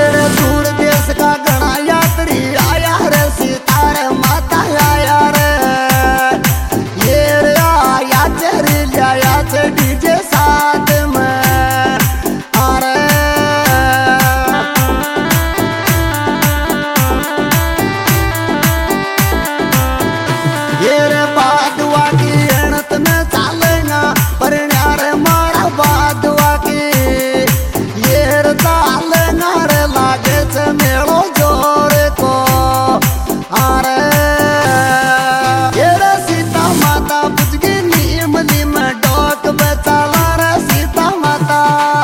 रे दूर देश का घना यात्री आया रे सीतार माता आया रे। ये रे आया चेरी लिया से डीजे साथ में अरे ये रे बादुआ की एणत में चालेगा पर न्यारे मारा बादुआ की ये रे चालेगा रे लागे से मेलो जोरे को अरे ये रे सीता माता बुझगी नीम नीम डोक बेचाला रे सीता माता।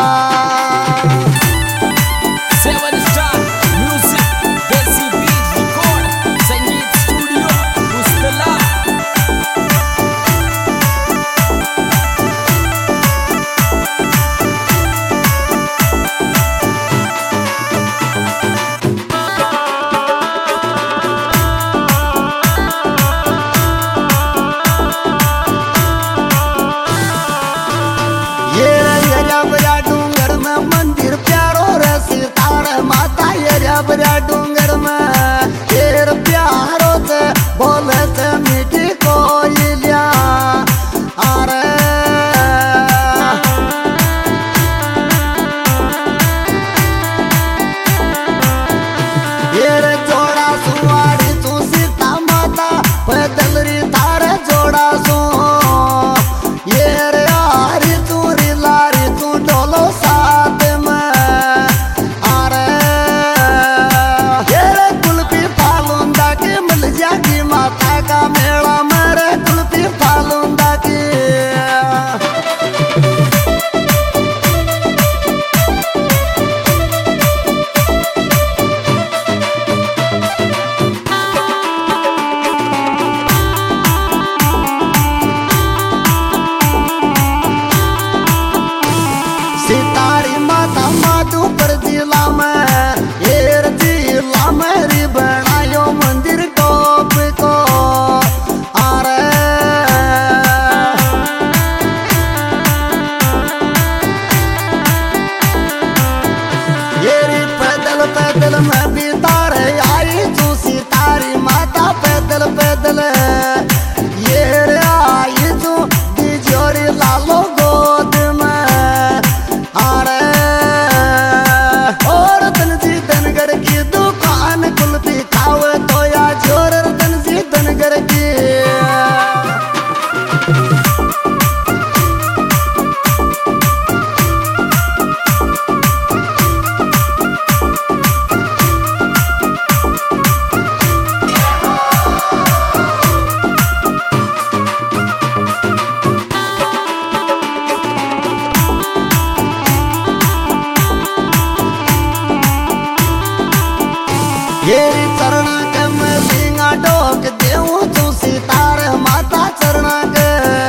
Seven Star Music, Desi Beat Record, Sangeet Studio, Mustala. ये बड़ा डूंगर में मंदिर प्यारो रे सीतार माता ये बड़ा डूंगर में ये प्यारो से बोले से मीठी कोयलिया अरे ये जोड़ा सुवारी तू सीता माता पैदल री थारे जोड़ा सु ये रे आरी तू री लारी तू डोलो साथ में अरे ये रे कुल्फी फालूंदा की मिल जाएगी माता का मेला मेरे कुल्फी फालूंदा की। सीतारी माता माधुपुर जिला में येर जिला में री बनायो मंदिर टॉप को अरे येरी पैदल पैदल में भी तारे आई तू सीतारी माता पैदल पैदल ये रे आई तू बिजोरी लालो गोद में अरे और तनजी धनगर की दुकान कुल्फी खावे तो या जोर तनजी धनगर की। येरी चरणा के मैं सिंगा डोक देऊं तू सीतार माता चरणा के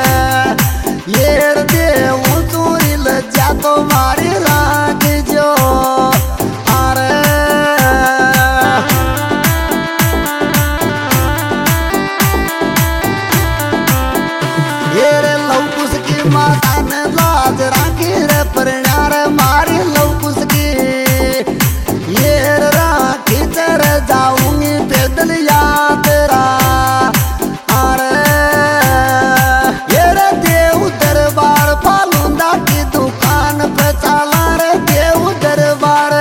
येर देऊं तू रिल जा तो मारी राख जो अरे येरे लौकुस की माता ने लाज राखी रे परण्यार मारी लौकुस की ये राखी तेरे जाऊंगी पैदल या तेरा अरे ये देव दरबार फालूंदा की दुकान पे चला रे देव दरबार।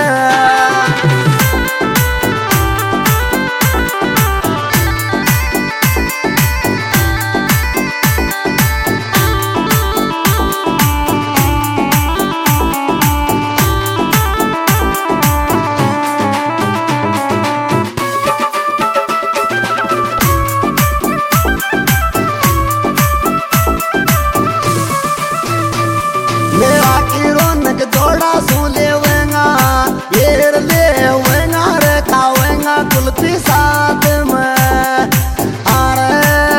मेरा की रौनक जोड़ा सू लेवेगा ये लेवेगा रे खावेगा कुल्फी साथ में अरे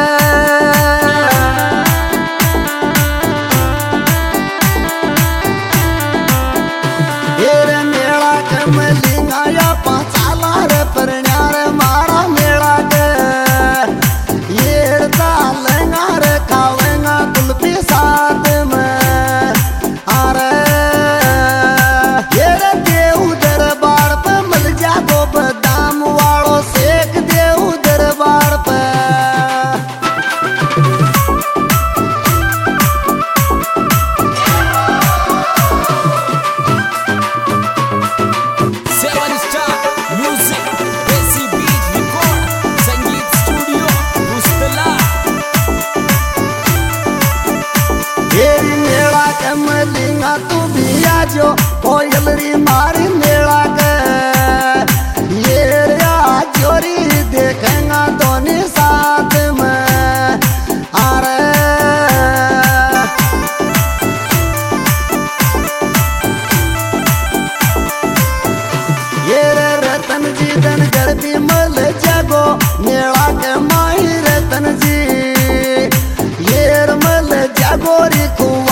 ये मेला के में लिंगा या पाचाला रे परण्यार मारा मेला के ये डालेगा रे खावेगा कुल्फी साथ में अरे ये देव दरबार पे गन गड़बी मल जागो मेला के माही रतन जी येर मल जागो री कुआ